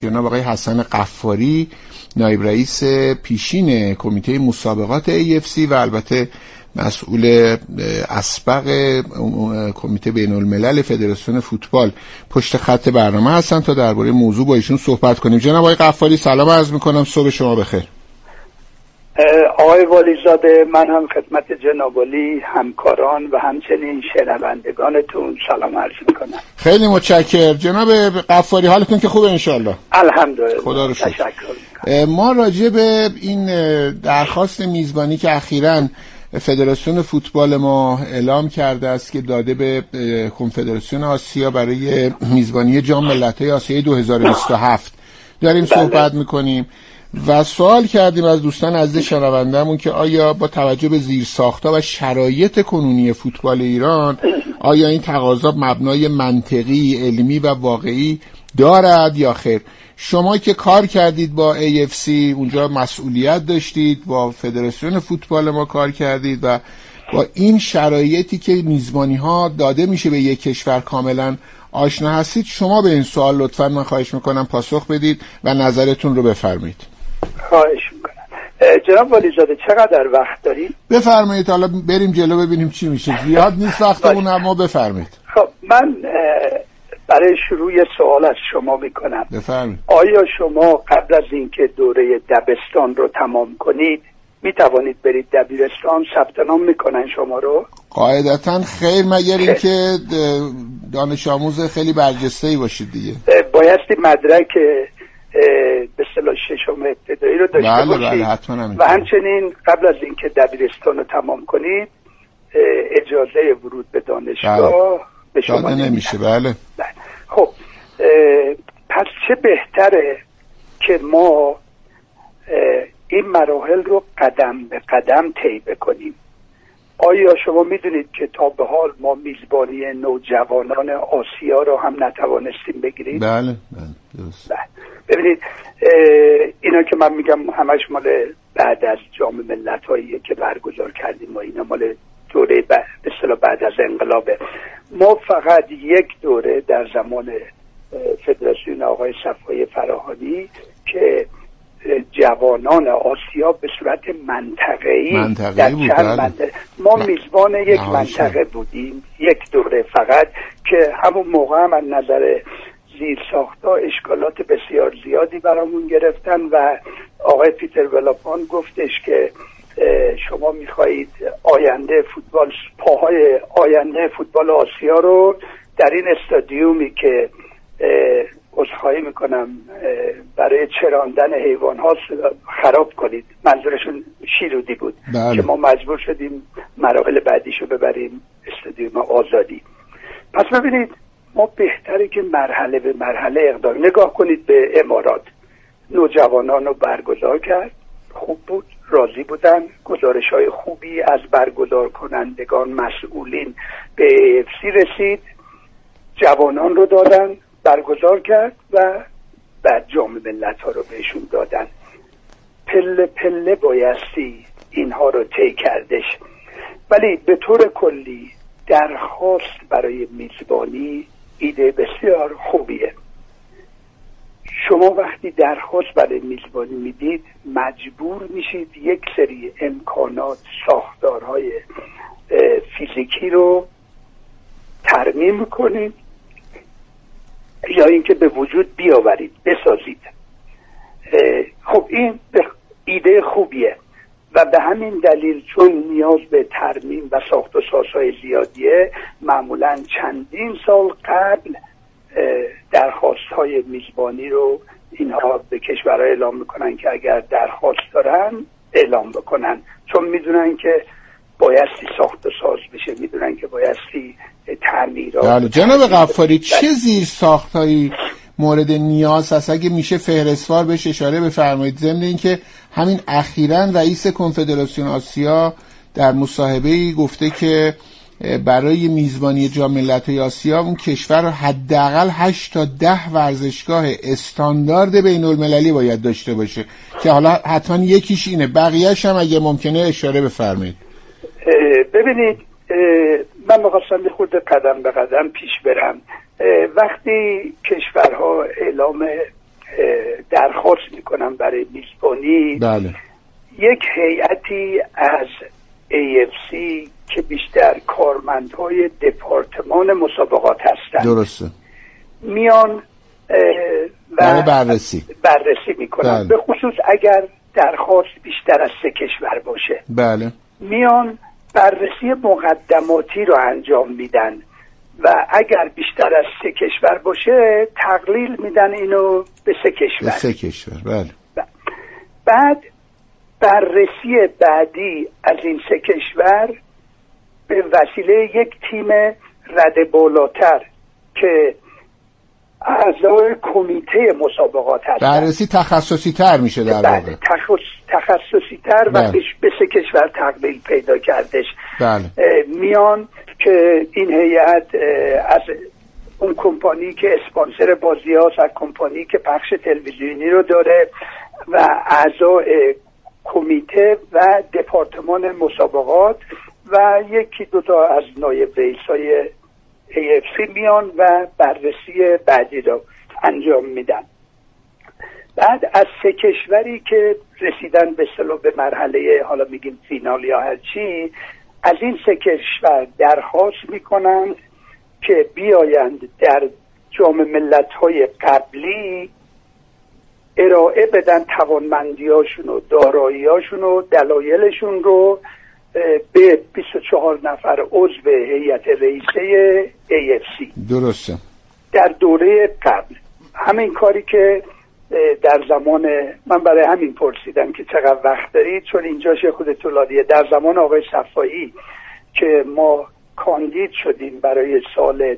جناب آقای حسن قفاری، نایب رئیس پیشین کمیته مسابقات AFC و البته مسئول اسبق کمیته بین الملل فدراسیون فوتبال پشت خط برنامه هستن تا درباره موضوع با ایشون صحبت کنیم. جناب آقای قفاری سلام عرض میکنم، صبح شما بخیر. آقای والیزاده، من هم خدمت جناب والی، همکاران و همچنین شنوندگانتون سلام عرض میکنم. خیلی متشکرم. جناب قفاری حالتون که خوبه انشالله؟ الحمدلله، خدا رو شکر. تشکر. ما راجع به این درخواست میزبانی که اخیراً فدراسیون فوتبال ما اعلام کرده است که داده به کنفدراسیون آسیا برای میزبانی جام ملت‌های آسیای 2027 داریم صحبت میکنیم و سوال کردیم از دوستان عزیز شنونده‌مون که آیا با توجه به زیرساخت‌ها و شرایط کنونی فوتبال ایران آیا این تقاضا مبنای منطقی، علمی و واقعی دارد یا خیر؟ شما که کار کردید با AFC اونجا مسئولیت داشتید، با فدراسیون فوتبال ما کار کردید و با این شرایطی که میزبانی‌ها داده میشه به یک کشور کاملا آشنا هستید، شما به این سوال لطفاً من خواهش میکنم پاسخ بدید و نظرتون رو بفرمایید. خواهش میکنم. جناب والیزاده چقدر وقت دارید؟ بفرمایید، حالا بریم جلو ببینیم چی میشه. زیاد نیست وقتمون، اما بفرمایید. خب من برای شروع سوال از شما میکنم. بفرمایید. آیا شما قبل از اینکه دوره دبستان رو تمام کنید میتوانید برید دبیرستان؟ ثبت نام میکنن شما رو؟ قاعدتاً خیر، مگر اینکه دانش آموز خیلی برجسته‌ای باشید دیگه. بایستی مدرک به اصطلاح ششم ابتدایی رو داشته باشید. بله حتما. و همچنین قبل از اینکه دبیرستان رو تمام کنید اجازه ورود به دانشگاه به شما نمیشه. بله. خب پس چه بهتره که ما این مراحل رو قدم به قدم طی بکنیم. آیا شما میدونید که تا به حال ما میزبانی نوجوانان آسیا رو هم نتوانستیم بگیریم؟ بله درست. ببینید اینا که من میگم همش مال بعد از جام ملت‌هایی که برگزار کردیم و اینا مال دوره به اصطلاح بعد از انقلابه. ما فقط یک دوره در زمان فدراسیون آقای صفای فراهانی که جوانان آسیا به صورت منطقه‌ای در چند ما میزبان یک منطقه بودیم، یک دوره فقط، که همون موقع هم از نظر زیرساخت‌ها اشکالات بسیار زیادی برامون گرفتن و آقای پیتر ولاپان گفتش که شما میخواهید آینده فوتبال، پاهای آینده فوتبال آسیا رو در این استادیومی که عذرخواهی میکنم برای چراندن حیوان ها خراب کنید. منظورشون شیرودی بود. بله. که ما مجبور شدیم مراحل بعدیشو ببریم استادیوم آزادی. پس ببینید ما بهتره که مرحله به مرحله اقدام. نگاه کنید به امارات، نوجوانان رو برگزار کرد، خوب بود، راضی بودن، گزارش‌های خوبی از برگزار کنندگان مسئولین به AFC رسید، جوانان رو دادن، برگزار کرد و بعد جام ملت‌ها رو بهشون دادن. پله پله بایستی اینها رو طی کردش. ولی به طور کلی درخواست برای میزبانی ایده بسیار خوبیه. شما وقتی درخواست برای میزبانی میدید مجبور میشید یک سری امکانات، ساختارهای فیزیکی رو ترمیم کنید یا اینکه به وجود بیاورید، بسازید. خب این ایده خوبیه و به همین دلیل چون نیاز به ترمیم و ساخت و سازهای زیادیه، معمولاً چندین سال قبل درخواست‌های میزبانی رو اینها به کشورها اعلام میکنن که اگر درخواست دارن اعلام بکنن، چون میدونن که بایستی ساخت و ساز بشه، میدونن که بایستی تعمیرات. بله. جناب قفاری چه زیر ساختایی مورد نیاز هست؟ اگه میشه فهرستوار بهش اشاره بفرمایید. ضمن اینکه همین اخیراً رئیس کنفدراسیون آسیا در مصاحبه‌ای گفته که برای میزبانی جام ملت‌های آسیا اون کشور حداقل 8 تا 10 ورزشگاه استاندارد بین‌المللی باید داشته باشه که حالا حتما یکیش اینه، بقیه‌اش هم اگه ممکنه اشاره بفرمایید. ببینید من می‌خواستم خود قدم به قدم پیش برم. وقتی کشورها اعلام درخواست میکنم برای میزبانی. بله. یک هیئتی از AFC که بیشتر کارمندهای دپارتمان مسابقات هستند درسته میان و بررسی میکنن. بله. به خصوص اگر درخواست بیشتر از 3 کشور باشه بله میان بررسی مقدماتی رو انجام میدن و اگر بیشتر از 3 کشور باشه تقلیل میدن اینو به 3 کشور. به 3 کشور بله. بعد بررسی بعدی از این 3 کشور به وسیله یک تیم رده بالاتر که اعضای کمیته مسابقات هستند. بررسی تخصصی تر میشه در واقع. تخصصی تر و به 3 کشور تقلیل پیدا کردش. بله. میان که این هیئت از اون کمپانی که اسپانسر بازی هاست، از کمپانی که پخش تلویزیونی رو داره و اعضای کمیته و دپارتمان مسابقات و 1-2 تا از نایب رئیسای AFC میان و بررسی بعدی رو انجام میدن. بعد از 3 کشوری که رسیدن به به مرحله حالا میگیم فینال یا هرچی، از این 3 کشور درخواست میکنند که بیایند در جام ملت‌های قبلی ارائه بدن توانمندیاشون و داراییاشون و دلایلشون رو به 24 نفر عضو هیئت رئیسه AFC. درسته. در دوره قبل همین کاری که در زمان من برای همین پرسیدم که چقدر وقت دارید، چون اینجا خود طولانیه. در زمان آقای صفایی که ما کاندید شدیم برای سال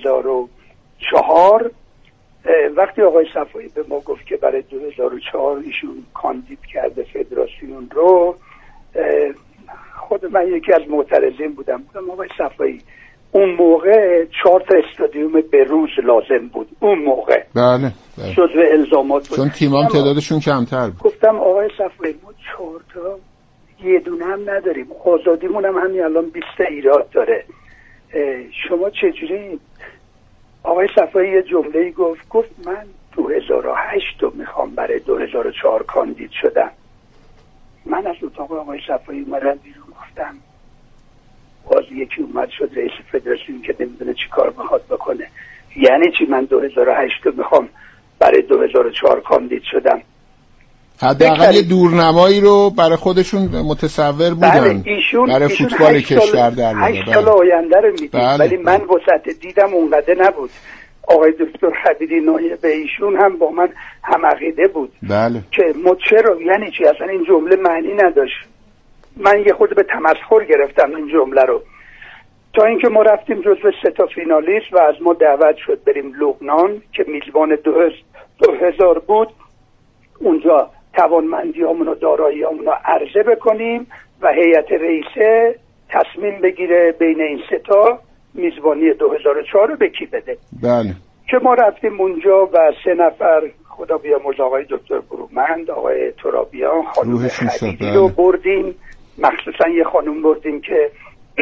2004، وقتی آقای صفایی به ما گفت که برای 2004 ایشون کاندید کرده فدراسیون رو، خود من یکی از معترضین بودم. آقای صفایی اون موقع 4 تا استادیوم به روز لازم بود اون موقع. بله. جزو الزامات بود چون تیمام تعدادشون کمتر بود. گفتم آقای صفایی ما 4 تا یه دونه هم نداریم، آزادیمون هم همین الان 20 ایراد داره، شما چجوری؟ آقای صفایی یه جمله‌ای گفت من 2008 رو میخوام برای 2004 کاندید شدم. من از اتاق آقای صفایی اومدم بیرون، گفتم باز یکی اومد شد رئیس فدراسیون که نمیدونه چی کار میخواد بکنه. یعنی چی من 2008 رو میخوام برای 2004 کاندید شدم؟ حداقل یه دورنمایی رو برای خودشون متصور بودن. بله ایشون برای فوتبال کشور در 8 سال آینده رو میدید. بله. ولی من وسط دیدم اونقدر نبود. آقای دکتر خبیری نایب ایشون هم با من هم عقیده بود. بله. که ما چرا، یعنی چی؟ اصلا این جمله معنی نداشت. من یه خود به تمسخر گرفتم این جمله رو، تا اینکه ما رفتیم جزو 3 تا فینالیست و از ما دعوت شد بریم لبنان که میزبان 2000 بود، اونجا توانمندیامون و داراییامون رو عرضه بکنیم و هیئت رئیسه تصمیم بگیره بین این 3 تا میزبانی 2004 رو به کی بده. بله. که ما رفتیم اونجا و 3 نفر خدا بیامرز، آقای دکتر برومند، آقای ترابیان، خانم خلیلی رو بردیم، مخصوصا یه خانم بردیم که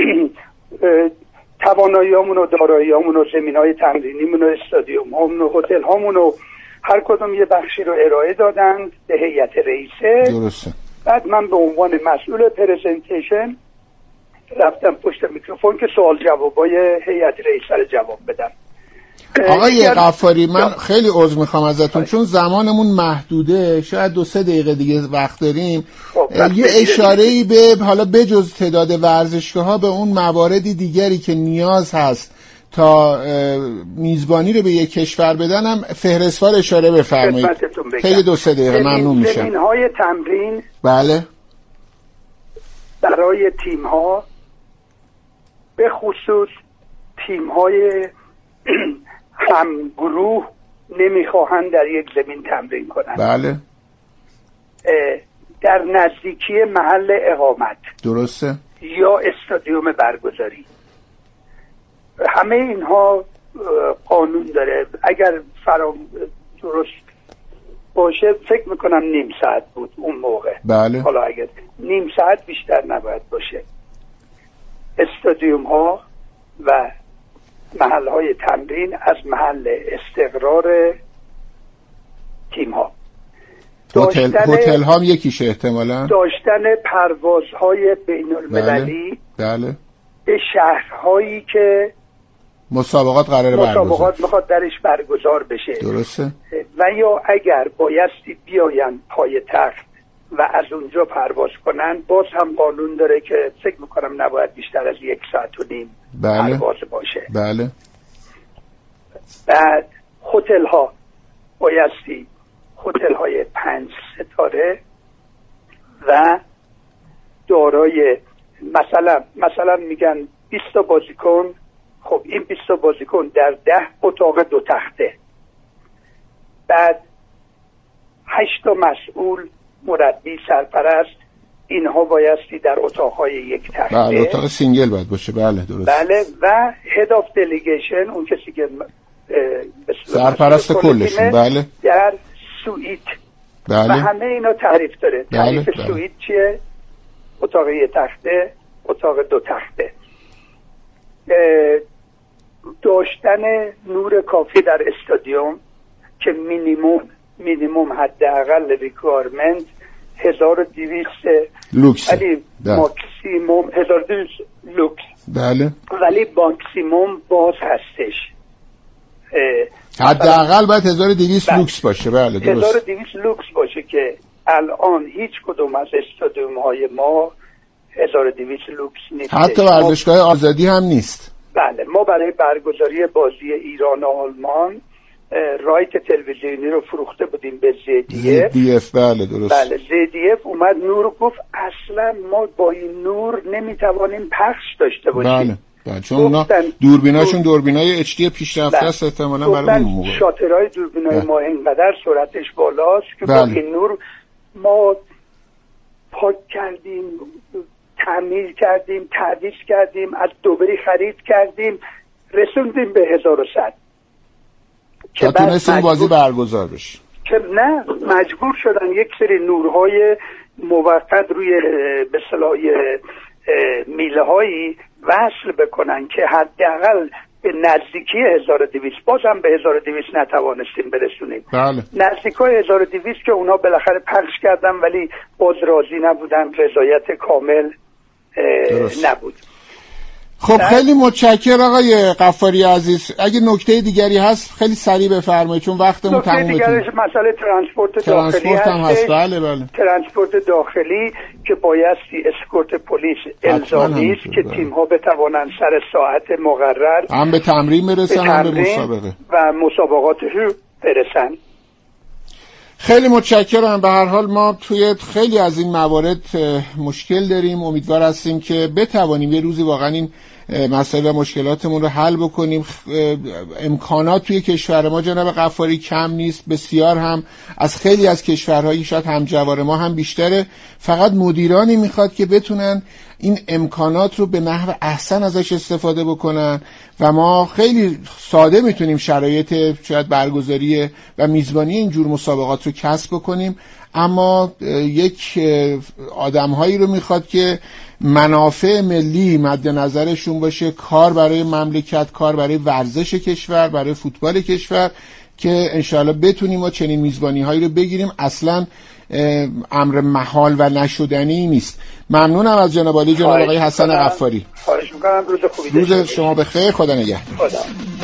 تواناییامون و داراییامون و زمینای تمرینیمون و استادیومامون و هتل‌هامون و هر کدوم یه بخشی رو ارائه دادند به هیئت رئیسه. درسته. بعد من به عنوان مسئول پرزنتیشن رفتم پشت میکروفون که سوال جوابای هیئت رئیسه رو جواب بدم. آقای غفاری من خیلی عذر میخوام ازتون چون زمانمون محدوده، شاید 2-3 دقیقه دیگه وقت داریم. یه اشاره‌ای به حالا بجز تعداد ورزشگاه‌ها به اون مواردی دیگری که نیاز هست تا میزبانی رو به یک کشور بدنم فهرستوار اشاره بفرمایید. خیلی 2-3 دقیقه ممنون میشم. زمین‌های تمرین بله برای تیم‌ها، به خصوص تیم‌های هم گروه نمیخواهند در یک زمین تمرین کنند. بله. در نزدیکی محل اقامت. درسته. یا استادیوم برگزاری. همه اینها قانون داره. اگر درست باشه فکر میکنم 1/2 ساعت بود اون موقع. بله. حالا اگر 1/2 ساعت بیشتر نباید باشه. استادیوم ها و محل های تمرین از محل استقرار تیم ها. هتل ها یکیشه احتمالاً. داشتن پروازهای بین المللی بله. به شهرهایی که مسابقات میخواد درش برگزار بشه. درسته. و یا اگر بایستی بیاین پای تخت و از اونجا پرواز کنن، باز هم قانون داره که فکر میکنم نباید بیشتر از 1.5 ساعت پرواز باشه. بله. بعد هتل ها بایستی هتل های 5 ستاره و دارای مثلا میگن 20 تا بازیکن. خب این 20 تا بازیکن در 10 اتاق 2 تخته. بعد 8 تا مسئول، مربی، سرپرست، اینها بایستی در اتاقهای 1 تخته. بله، اتاق سینگل باید باشه. بله درست. بله. و هد آف دلیگیشن، اون کسی که سرپرست کلشون. بله. در سویت. بله. و همه اینا تعریف داره. تعریف سویت چیه؟ اتاق 1 تخته، اتاق 2 تخته. داشتن نور کافی در استادیوم که مینیموم حداقل ریکوایرمنت 1200 لوکس، ولی ماکسیموم 1200 لوکس. بله. ولی ماکسیموم باز هستش. حداقل باید 1200 لوکس باشه. بله درست. 1200 لوکس باشه که الان هیچ کدوم از استادیوم های ما 1200 لوکس نیست. حتی ورزشگاه آزادی هم نیست. بله. ما برای برگزاری بازی ایران و آلمان رایت تلویزیونی رو فروخته بودیم به ZDF. بله درست. بله. ZDF اومد نور گفت اصلا ما با این نور نمیتوانیم پخش داشته باشیم. بله. چون اونا دوربیناشون دوربینای HD پیشرفته است احتمالاً برای اون موقع. شاترهای دوربینای ما اینقدر سرعتش بالاست که با این نور ما پاک کردیم، تعمیر کردیم، تعویض کردیم، از دبی خرید کردیم، رسوندیم به 1100 که تونستیم بازی برگزار بشه. که نه، مجبور شدن یک سری نورهای موقت روی به اصطلاح میله هایی وصل بکنن که حداقل به نزدیکی 1200، بازم به 1200 نتوانستیم برسونیم. بله. نزدیکای 1200 که اونا بالاخره پخش کردن ولی باز راضی نبودن، رضایت کامل نبود. خب خیلی متشکرم آقای غفاری عزیز. اگه نکته دیگری هست خیلی سریع بفرمایید چون وقتمون تمومه. نکته دیگرش مسئله ترانسپورت داخلی هست. بله. ترانسپورت داخلی که بایستی اسکورت پلیس الزامی است که تیم ها بتوانند سر ساعت مقرر هم به تمرین برسن هم به مسابقه و مسابقاتشون برسن. خیلی متشکرم. به هر حال ما توی خیلی از این موارد مشکل داریم. امیدوار هستیم که بتوانیم یه روزی واقعا این مسائل و مشکلاتمون رو حل بکنیم. امکانات توی کشور ما جناب غفاری کم نیست، بسیار هم از خیلی از کشورهایی شاید همجوار ما هم بیشتره. فقط مدیرانی میخواد که بتونن این امکانات رو به نحو احسن ازش استفاده بکنن و ما خیلی ساده میتونیم شرایط شاید برگزاری و میزبانی اینجور مسابقات رو کسب بکنیم، اما یک آدم‌هایی رو میخواد که منافع ملی مد نظرشون باشه، کار برای مملکت، کار برای ورزش کشور، برای فوتبال کشور، که انشاءالله بتونیم ما چنین میزبانی‌هایی رو بگیریم. اصلاً امر محال و نشدنی نیست. ممنونم از جناب عالی جناب آقای حسن غفاری. خواهش می‌کنم. روز خوبی روز شما بخیر. خدا نگهدار. خدا.